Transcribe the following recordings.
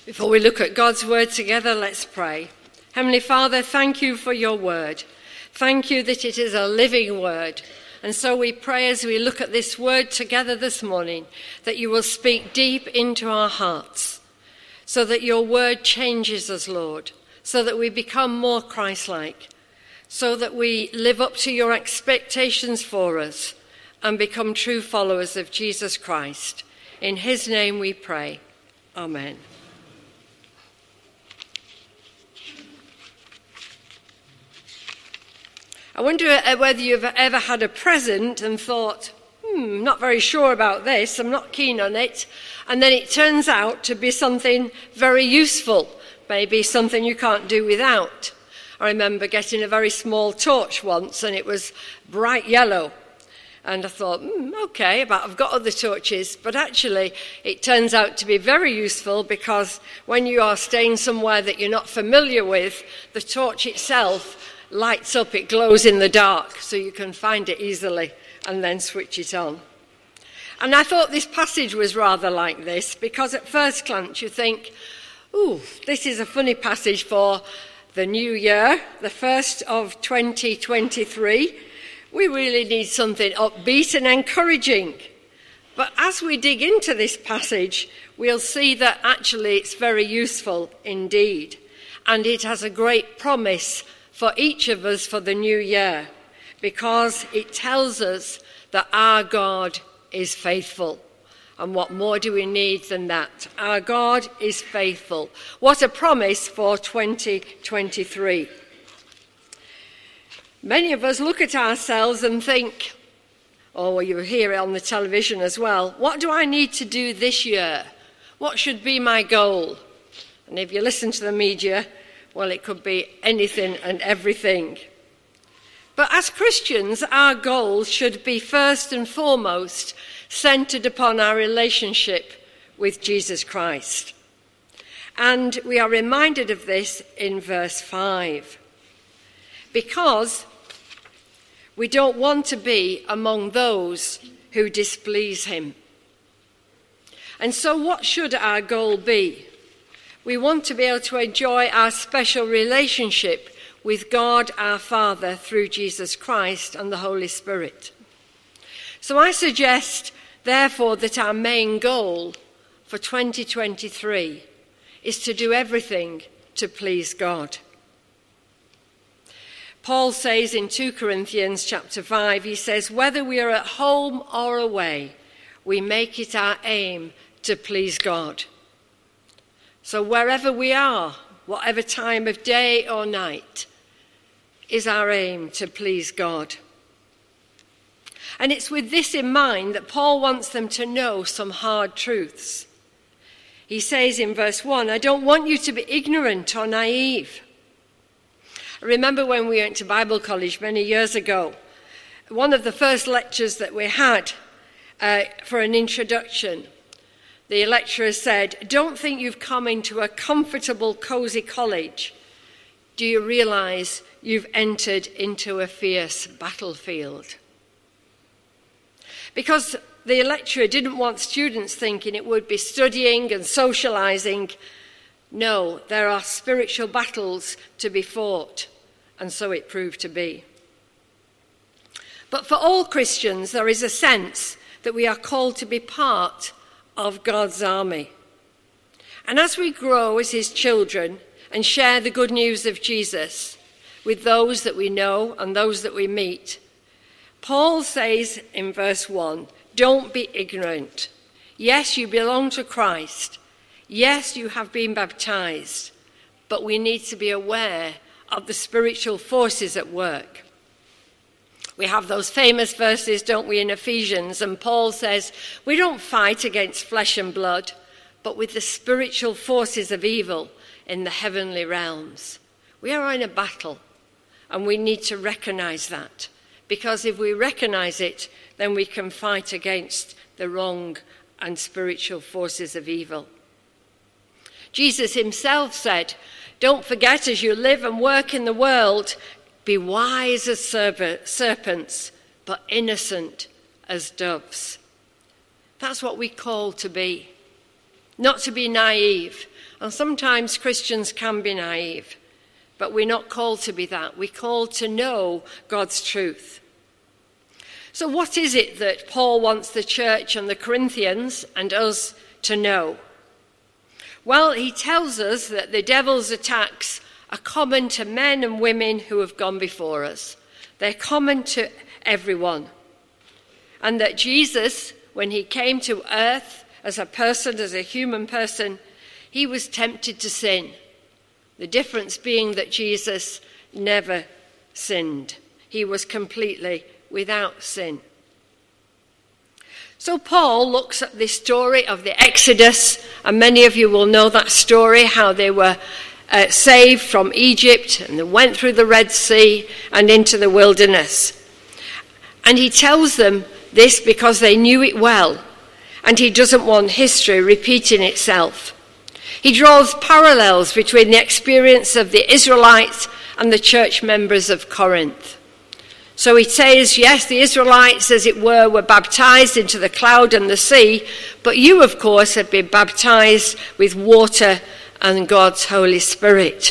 Before we look at God's word together, let's pray. Heavenly Father, thank you for your word. Thank you that it is a living word. And so we pray as we look at this word together this morning, that you will speak deep into our hearts, so that your word changes us, Lord, so that we become more Christ-like, so that we live up to your expectations for us and become true followers of Jesus Christ. In his name we pray. Amen. I wonder whether you've ever had a present and thought, not very sure about this, I'm not keen on it, and then it turns out to be something very useful, maybe something you can't do without. I remember getting a very small torch once, and it was bright yellow, and I thought, okay, but I've got other torches, but actually it turns out to be very useful, because when you are staying somewhere that you're not familiar with, the torch itself lights up, it glows in the dark, so you can find it easily and then switch it on. And I thought this passage was rather like this, because at first glance you think, this is a funny passage for the new year, the first of 2023. We really need something upbeat and encouraging. But as we dig into this passage, we'll see that actually it's very useful indeed. And it has a great promise for each of us for the new year, because it tells us that our God is faithful. And what more do we need than that? Our God is faithful. What a promise for 2023. Many of us look at ourselves and think, you hear it on the television as well, what do I need to do this year? What should be my goal? And if you listen to the media, well, it could be anything and everything. But as Christians, our goals should be first and foremost centered upon our relationship with Jesus Christ. And we are reminded of this in verse 5. Because we don't want to be among those who displease him. And so what should our goal be? We want to be able to enjoy our special relationship with God our Father through Jesus Christ and the Holy Spirit. So I suggest, therefore, that our main goal for 2023 is to do everything to please God. Paul says in 2 Corinthians chapter 5, he says, whether we are at home or away, we make it our aim to please God. So wherever we are, whatever time of day or night, is our aim to please God. And it's with this in mind that Paul wants them to know some hard truths. He says in verse 1, I don't want you to be ignorant or naive. I remember when we went to Bible college many years ago, one of the first lectures that we had for an introduction, the lecturer said, don't think you've come into a comfortable, cozy college. Do you realize you've entered into a fierce battlefield? Because the lecturer didn't want students thinking it would be studying and socializing. No, there are spiritual battles to be fought, and so it proved to be. But for all Christians, there is a sense that we are called to be part of God's army. And as we grow as his children and share the good news of Jesus with those that we know and those that we meet, Paul says in verse 1, don't be ignorant. Yes, you belong to Christ. Yes, you have been baptized, but we need to be aware of the spiritual forces at work. We have those famous verses, don't we, in Ephesians, and Paul says, we don't fight against flesh and blood, but with the spiritual forces of evil in the heavenly realms. We are in a battle, and we need to recognize that, because if we recognize it, then we can fight against the wrong and spiritual forces of evil. Jesus himself said, don't forget as you live and work in the world, be wise as serpents, but innocent as doves. That's what we call to be. Not to be naive And sometimes Christians can be naive, but we're not called to be that. We're called to know God's truth. So what is it that Paul wants the church and the Corinthians and us to know? Well, he tells us that the devil's attacks are common to men and women who have gone before us. They're common to everyone. And that Jesus, when he came to earth as a person, as a human person, he was tempted to sin. The difference being that Jesus never sinned. He was completely without sin. So Paul looks at this story of the Exodus, and many of you will know that story, how they were saved from Egypt and they went through the Red Sea and into the wilderness. And he tells them this because they knew it well, and he doesn't want history repeating itself. He draws parallels between the experience of the Israelites and the church members of Corinth. So he says, yes, the Israelites, as it were baptized into the cloud and the sea, but you, of course, had been baptized with water and God's Holy Spirit.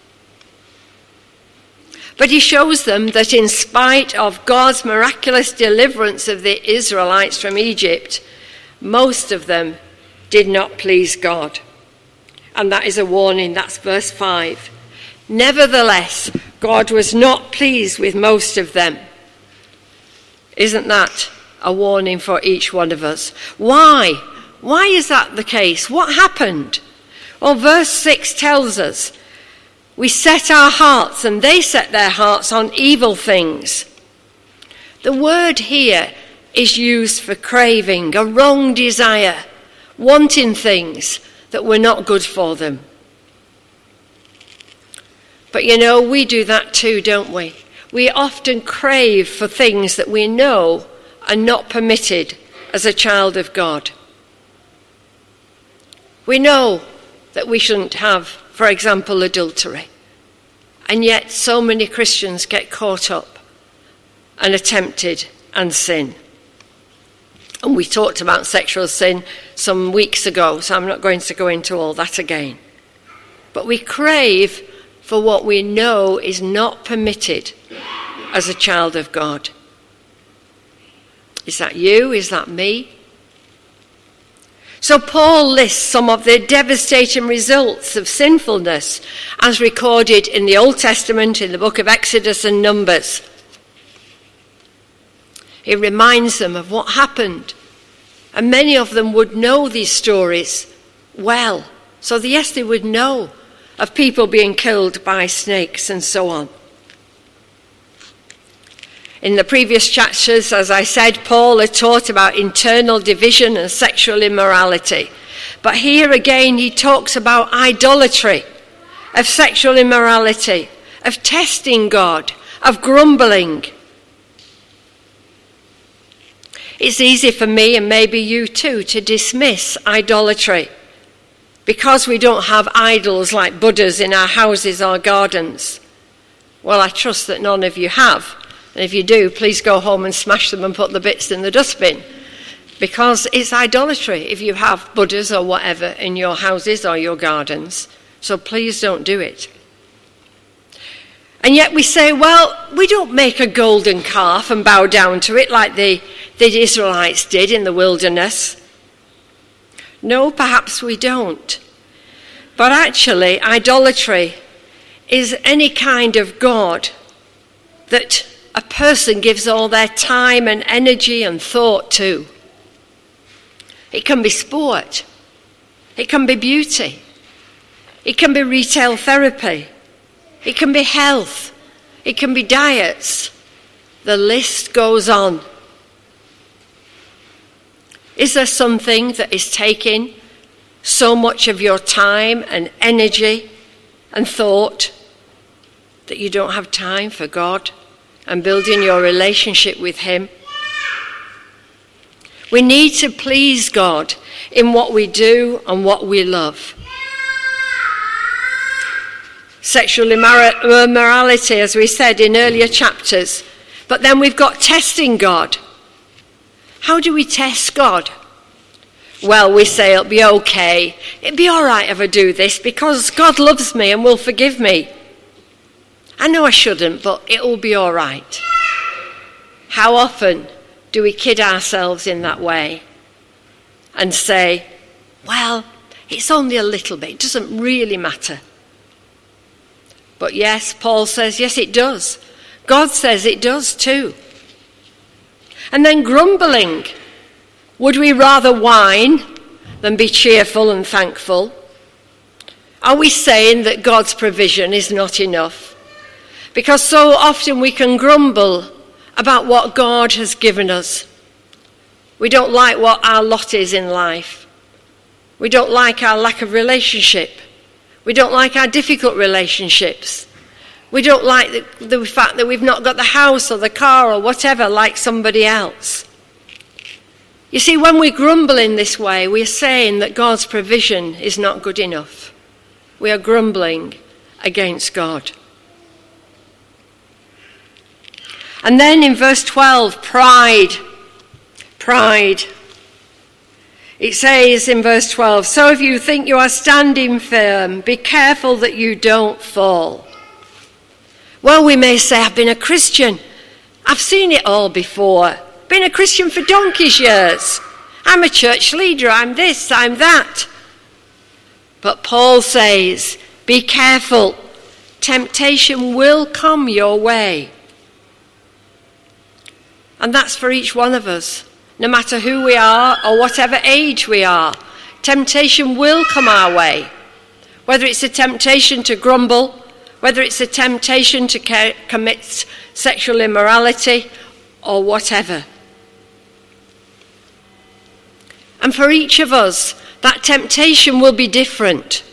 But he shows them that in spite of God's miraculous deliverance of the Israelites from Egypt, most of them did not please God. And that is a warning, that's verse 5. Nevertheless, God was not pleased with most of them. Isn't that a warning for each one of us? Why? Why is that the case? What happened? Well, verse 6 tells us, we set our hearts, and they set their hearts on evil things. The word here is used for craving, a wrong desire, wanting things that were not good for them. But you know, we do that too, don't we? We often crave for things that we know are not permitted as a child of God. We know that we shouldn't have, for example, adultery. And yet so many Christians get caught up and are tempted and sin. And we talked about sexual sin some weeks ago, so I'm not going to go into all that again. But we crave for what we know is not permitted as a child of God. Is that you? Is that me? So Paul lists some of the devastating results of sinfulness as recorded in the Old Testament, in the book of Exodus and Numbers. He reminds them of what happened. And many of them would know these stories well. So yes, they would know of people being killed by snakes and so on. In the previous chapters, as I said, Paul had taught about internal division and sexual immorality. But here again, he talks about idolatry, of sexual immorality, of testing God, of grumbling. It's easy for me, and maybe you too, to dismiss idolatry because we don't have idols like Buddhas in our houses or gardens. Well, I trust that none of you have. And if you do, please go home and smash them and put the bits in the dustbin. Because it's idolatry if you have Buddhas or whatever in your houses or your gardens. So please don't do it. And yet we say, well, we don't make a golden calf and bow down to it like the Israelites did in the wilderness. No, perhaps we don't. But actually, idolatry is any kind of God that a person gives all their time and energy and thought to. It can be sport. It can be beauty. It can be retail therapy. It can be health. It can be diets. The list goes on. Is there something that is taking so much of your time and energy and thought that you don't have time for God and building your relationship with Him? We need to please God in what we do and what we love. Sexual immorality, as we said in earlier chapters. But then we've got testing God. How do we test God? well, we say it'll be okay. It'll be all right if I do this because God loves me and will forgive me. I know I shouldn't, but it'll be all right. How often do we kid ourselves in that way and say, well, it's only a little bit, it doesn't really matter. But yes, Paul says, yes, it does. God says it does too. And then grumbling. Would we rather whine than be cheerful and thankful? Are we saying that God's provision is not enough? Because so often we can grumble about what God has given us. We don't like what our lot is in life. We don't like our lack of relationship. We don't like our difficult relationships. We don't like the fact that we've not got the house or the car or whatever like somebody else. You see, when we grumble in this way, we are saying that God's provision is not good enough. We are grumbling against God. And then in verse 12, pride. It says in verse 12, so if you think you are standing firm, be careful that you don't fall. Well, we may say, I've been a Christian. I've seen it all before. Been a Christian for donkey's years. I'm a church leader. I'm this, I'm that. But Paul says, be careful. Temptation will come your way. And that's for each one of us. No matter who we are or whatever age we are, temptation will come our way. Whether it's a temptation to grumble, whether it's a temptation to commit sexual immorality or whatever. And for each of us, that temptation will be different.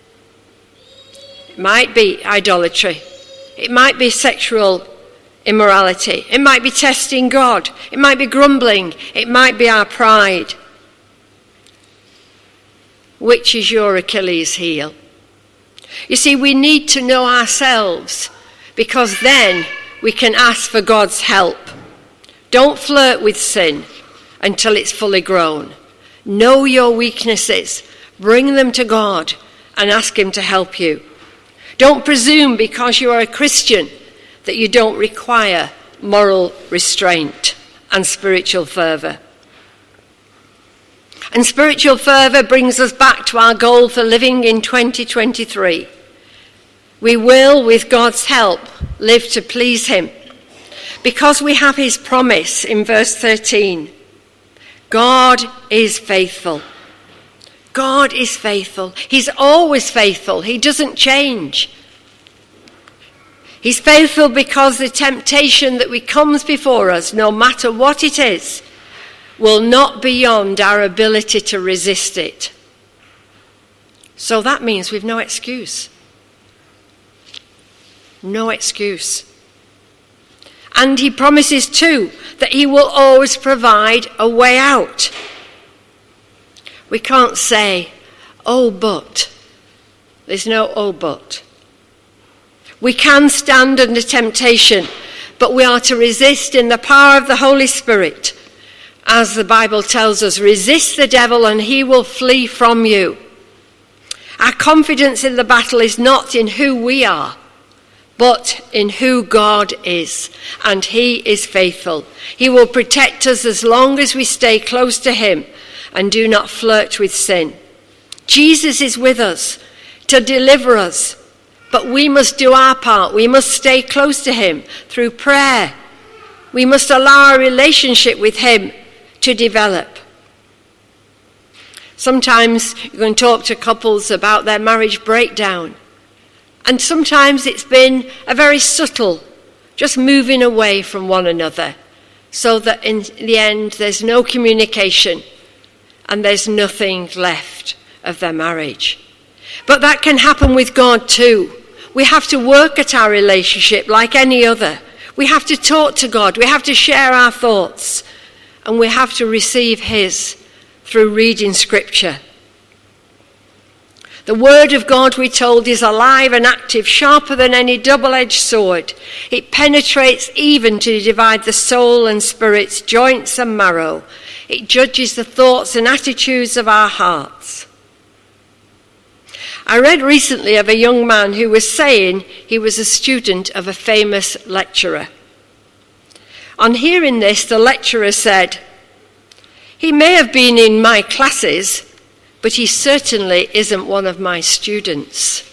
It might be idolatry. It might be sexual immorality. It might be testing God. It might be grumbling. It might be our pride. Which is your Achilles heel? You see, we need to know ourselves because then we can ask for God's help. Don't flirt with sin until it's fully grown. Know your weaknesses. Bring them to God and ask him to help you. Don't presume because you are a Christian that you don't require moral restraint and spiritual fervour. And spiritual fervour brings us back to our goal for living in 2023. We will, with God's help, live to please him. Because we have his promise in verse 13. God is faithful. God is faithful. He's always faithful. He doesn't change. He's faithful because the temptation that comes before us, no matter what it is, will not be beyond our ability to resist it. So that means we've no excuse. No excuse. And he promises too that he will always provide a way out. We can't say, oh, but. There's no oh, but. We can stand under temptation, but we are to resist in the power of the Holy Spirit. As the Bible tells us, resist the devil and he will flee from you. Our confidence in the battle is not in who we are, but in who God is, and he is faithful. He will protect us as long as we stay close to him and do not flirt with sin. Jesus is with us to deliver us. But we must do our part. We must stay close to him through prayer. We must allow our relationship with him to develop. Sometimes you can talk to couples about their marriage breakdown. And sometimes it's been a very subtle, just moving away from one another, so that in the end there's no communication and there's nothing left of their marriage. But that can happen with God too. We have to work at our relationship like any other. We have to talk to God. We have to share our thoughts. And we have to receive his through reading scripture. The word of God, we're told, is alive and active, sharper than any double-edged sword. It penetrates even to divide the soul and spirits, joints and marrow. It judges the thoughts and attitudes of our hearts. I read recently of a young man who was saying he was a student of a famous lecturer. On hearing this, the lecturer said, "He may have been in my classes, but he certainly isn't one of my students."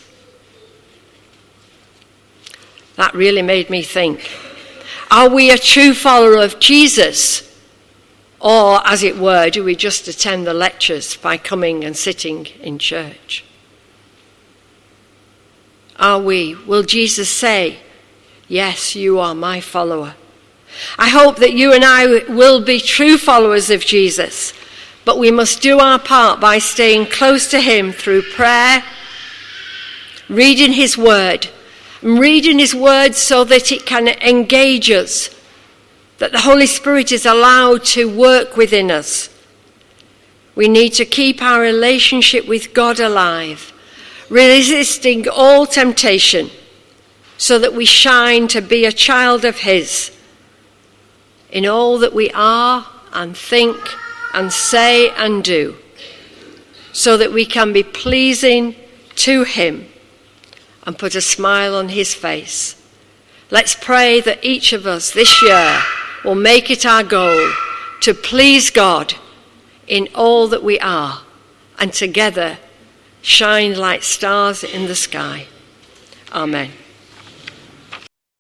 That really made me think. Are we a true follower of Jesus? Or, as it were, do we just attend the lectures by coming and sitting in church? Are we? Will Jesus say, "Yes, you are my follower"? I hope that you and I will be true followers of Jesus, but we must do our part by staying close to him through prayer, reading his word so that it can engage us, that the Holy Spirit is allowed to work within us. We need to keep our relationship with God alive, resisting all temptation, so that we shine to be a child of his in all that we are and think and say and do, so that we can be pleasing to him and put a smile on his face. Let's pray that each of us this year will make it our goal to please God in all that we are, and together shine like stars in the sky. Amen.